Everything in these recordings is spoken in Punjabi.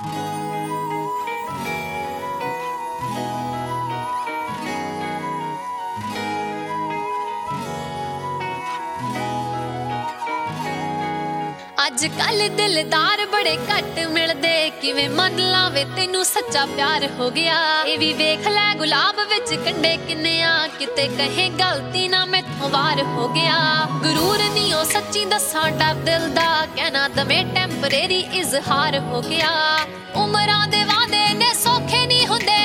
ਅੱਜ ਕੱਲ ਦਿਲਦਾਰ ਬੜੇ ਘੱਟ ਮਿਲਦੇ, ਕਿਵੇਂ ਮੰਨ ਲਾਵੇ ਤੈਨੂੰ ਸੱਚਾ ਪਿਆਰ ਹੋ ਗਿਆ। ਇਹ ਵੀ ਵੇਖ ਲੈ ਗੁਲਾਬ ਵਿੱਚ ਕੰਡੇ ਕਿੰਨੇ ਆ, ਕਿਤੇ ਕਹੇ ਗਲਤੀ ਨਾ ਮੈਥੋਂ ਵਾਰ ਹੋ ਗਿਆ। ਗੁਰੂਰ ਨਹੀਂ ਉਹ ਸੱਚੀ ਦੱਸਾਂ ਡਰ ਦਿਲ ਦਾ, ਕਹਿਣਾ ਦਵੇਂ ਟੈਂਪਰੇਰੀ ਇਜ਼ਹਾਰ ਹੋ ਗਿਆ। ਉਮਰਾਂ ਦੇ ਵਾਅਦੇ ਨੇ ਸੌਖੇ ਨਹੀਂ ਹੁੰਦੇ,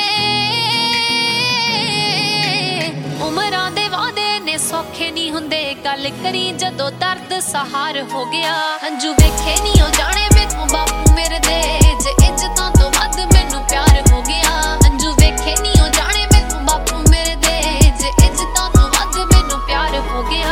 ਉਮਰਾਂ ਦੇ ਵਾਅਦੇ ਨੇ ਸੌਖੇ ਨਹੀਂ ਹੁੰਦੇ। ਗੱਲ ਕਰੀ ਜਦੋਂ ਦਰਦ ਸਹਾਰ ਹੋ ਗਿਆ। ਹੰਝੂ ਵੇਖੇ ਨਹੀਂ ਉਹ ਜਾਣੇ ਮੈਥੋਂ ਬਾਪੂ ਮੇਰੇ ਦੇ, ਜੇ ਇੱਜ਼ਤਾਂ ਤੋਂ ਵੱਧ ਮੈਨੂੰ ਪਿਆਰ ਹੋ ਗਿਆ। ਹੰਝੂ ਵੇਖੇ ਨਹੀਂ ਉਹ ਜਾਣੇ ਮੈਥੋਂ ਬਾਪੂ ਮੇਰੇ ਦੇ, ਜੇ ਇੱਜ਼ਤਾਂ ਤੋਂ ਵੱਧ ਮੈਨੂੰ ਪਿਆਰ ਹੋ ਗਿਆ।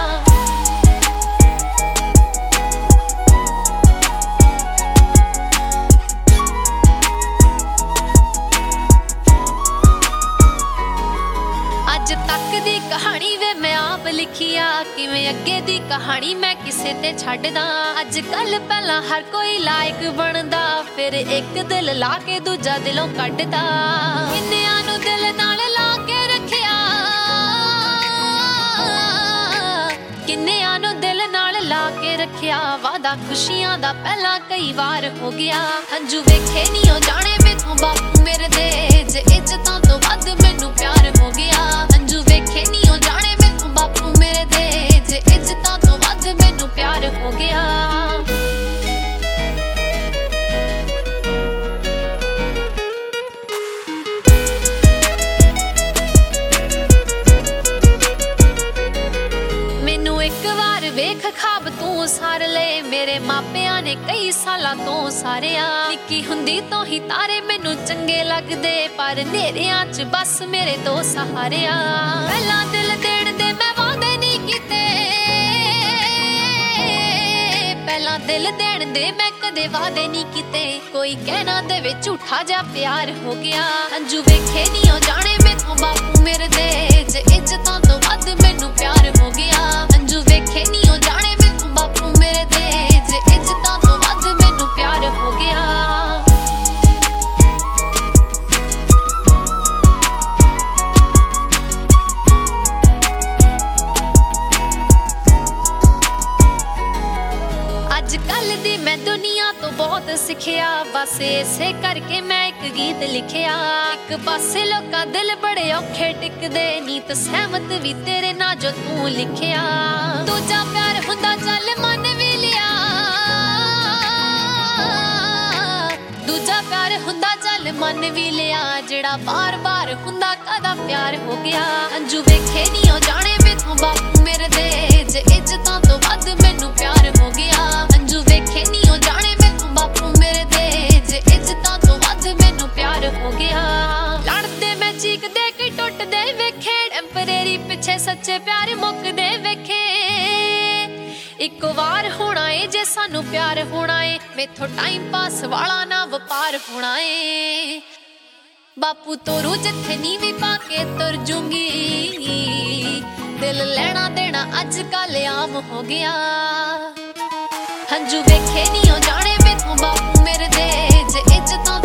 ਅੱਜ ਤੱਕ ਦੀ ਕਹਾਣੀ ਵੇ ਮੈਂ ਆਪ ਲਿਖੀ ਆ, ਕਿਵੇਂ ਅੱਗੇ ਦੀ ਕਹਾਣੀ ਮੈਂ ਕਿਸੇ ਤੇ ਛੱਡਦਾ। ਅੱਜ ਕੱਲ ਪਹਿਲਾਂ ਹਰ ਕੋਈ ਲਾਇਕ ਬਣਦਾ, ਫਿਰ ਇੱਕ ਦਿਲ ਲਾ ਕੇ ਦੂਜਾ ਦਿਲੋਂ ਕੱਢਦਾ। ਕਿੰਨਿਆਂ ਨੂੰ ਦਿਲ ਨਾਲ ਲਾ ਕੇ ਰੱਖਿਆ, ਕਿੰਨਿਆਂ ਨੂੰ ਦਿਲ ਨਾਲ ਲਾ ਕੇ ਰੱਖਿਆ। ਵਾਦਾ ਖੁਸ਼ੀਆਂ ਦਾ ਪਹਿਲਾਂ ਕਈ ਵਾਰ ਹੋ ਗਿਆ। ਹੰਝੂ ਵੇਖੇ ਨਹੀਂ ਉਹ ਜਾਣੇ ਮੈਥੋਂ ਬਾਪੂ ਮੇਰੇ ਦੇ, ਜੇ ਇੱਜ਼ਤਾਂ ਤੋਂ ਵੱਧ ਮੈਨੂੰ ਪਿਆਰ ਹੋ ਗਿਆ। ਹੰਝੂ ਵੇਖੇ ਨਹੀਂ ਉਹ ਜਾਣੇ ਮੈਥੋਂ ਬਾਪੂ ਮੇਰੇ ਦੇ, ਜੇ ਇੱਜ਼ਤਾਂ ਤੋਂ ਵੱਧ ਮੈਨੂੰ ਪਿਆਰ ਹੋ ਗਿਆ। ਮੈਨੂੰ ਇੱਕ ਵਾਰ ਵੇਖ ਖਾਬ ਤੂੰ ਸਾਰ ਲੈ, ਮੇਰੇ ਮਾਪਿਆਂ ਨੇ ਕਈ ਸਾਲਾਂ ਤੋਂ ਸਾਰਿਆ। ਨਿੱਕੀ ਹੁੰਦੀ ਤੋਂ ਹੀ ਤਾਰੇ ਮੈਨੂੰ ਚੰਗੇ ਲੱਗਦੇ, ਪਰ ਹਨੇਰਿਆਂ 'ਚ ਬਸ ਮੇਰੇ ਦੋ ਸਹਾਰਿਆ। ਪਹਿਲਾਂ ਦਿਲ ਦੇਣ ਦੇ ਮੈਂ ਵਾਅਦੇ ਨਹੀਂ ਕੀਤੇ, ਪਹਿਲਾਂ ਦਿਲ ਦੇਣ ਦੇ ਮੈਂ ਕਦੇ ਵਾਅਦੇ ਨਹੀਂ ਕੀਤੇ। ਕੋਈ ਕਹਿਣਾ ਦੇਵੇ ਝੂਠਾ ਜਿਹਾ ਪਿਆਰ ਹੋ ਗਿਆ। ਹੰਝੂ ਵੇਖੇ ਨਹੀਂ ਉਹ ਜਾਣੇ ਮੈਥੋਂ ਬਾਪੂ ਮੇਰੇ ਦੇ, ਜੇ ਇੱਜ਼ਤਾਂ ਤੋਂ ਵੱਧ ਮੈਨੂੰ ਪਿਆਰ ਹੋ ਗਿਆ। ਹੰਝੂ ਵੇਖੇ ਨਹੀਂ ਉਹ ਜਾਣੇ ਮੈਥੋਂ ਬਾਪੂ ਮੇਰੇ ਦੇ, ਜੇ ਇੱਜ਼ਤਾਂ ਤੋਂ ਵੱਧ ਮੈਨੂੰ ਪਿਆਰ ਹੋ ਗਿਆ। ਅੱਜ ਕੱਲ ਦੀ ਮੈਂ ਦੁਨੀਆ ਤੋਂ ਬਹੁਤ ਸਿੱਖਿਆ, ਬਸ ਇਸੇ ਕਰਕੇ ਮੈਂ ਇੱਕ ਗੀਤ ਲਿਖਿਆ। ਇੱਕ ਪਾਸੇ ਲੋਕਾਂ ਦਿਲ ਬੜੇ ਔਖੇ ਟਿਕਦੇ, ਨੀਤ ਸਹਿਮਤ ਵੀ ਤੇਰੇ ਨਾਲ ਜੋ ਤੂੰ ਲਿਖਿਆ। ਦੂਜਾ ਪਿਆਰ ਹੁੰਦਾ ਚੱਲ ਮੰਨ ਵੀ ਲਿਆ, ਦੂਜਾ ਪਿਆਰ ਹੁੰਦਾ ਚੱਲ ਮੰਨ ਵੀ ਲਿਆ। ਜਿਹੜਾ ਬਾਰ-ਬਾਰ ਹੁੰਦਾ ਕਾਹਦਾ ਪਿਆਰ ਹੋ ਗਿਆ। ਹੰਝੂ ਵੇਖੇ ਨਹੀਂ ਉਹ ਜਾਣੇ ਮੈਥੋਂ ਬਾਪੂ ਮੇਰੇ ਦੇ, ਜੇ ਇੱਜ਼ਤਾਂ ਤੋਂ ਵੱਧ ਮੈਨੂੰ ਪਿਆਰ ਹੋ ਗਿਆ। ਹੰਝੂ ਵੇਖੇ ਨਹੀਂ ਉਹ ਜਾਣੇ ਮੈਥੋਂ ਬਾਪੂ ਮੇਰੇ ਦੇ, ਜੇ ਇੱਜ਼ਤਾਂ ਤੋਂ ਵੱਧ ਮੈਨੂੰ ਪਿਆਰ ਹੋ ਗਿਆ। ਲੜਦੇ ਮੈਂ ਚੀਕਦੇ ਕਿ ਟੁੱਟਦੇ ਵੇਖੇ, ਟੈਂਪਰੇਰੀ ਪਿੱਛੇ ਸੱਚੇ ਪਿਆਰ ਮੁੱਕਦੇ ਵੇਖੇ। ਇੱਕ ਵਾਰ ਹੋਣਾ ਏ ਜੇ ਸਾਨੂੰ ਪਿਆਰ ਹੋਣਾ ਏ, ਮੈਥੋਂ ਟਾਈਮ ਪਾਸ ਵਾਲਾ ਨਾ ਵਪਾਰ ਹੋਣਾ ਏ। ਬਾਪੂ ਤੋਰੂ ਜਿੱਥੇ ਨੀ ਵੀ ਪਾ ਕੇ ਤੁਰ ਜੂੰਗੀ, ਦਿਲ ਲੈਣਾ ਦੇਣਾ ਅੱਜ ਕੱਲ ਆਮ ਹੋ ਗਿਆ। ਹੰਝੂ ਵੇਖੇ ਨਹੀਂ ਉਹ ਜਾਣੇ ਮੈਥੋਂ ਬਾਪੂ ਮੇਰੇ ਦੇ, ਜੇ ਇੱਜ਼ਤਾਂ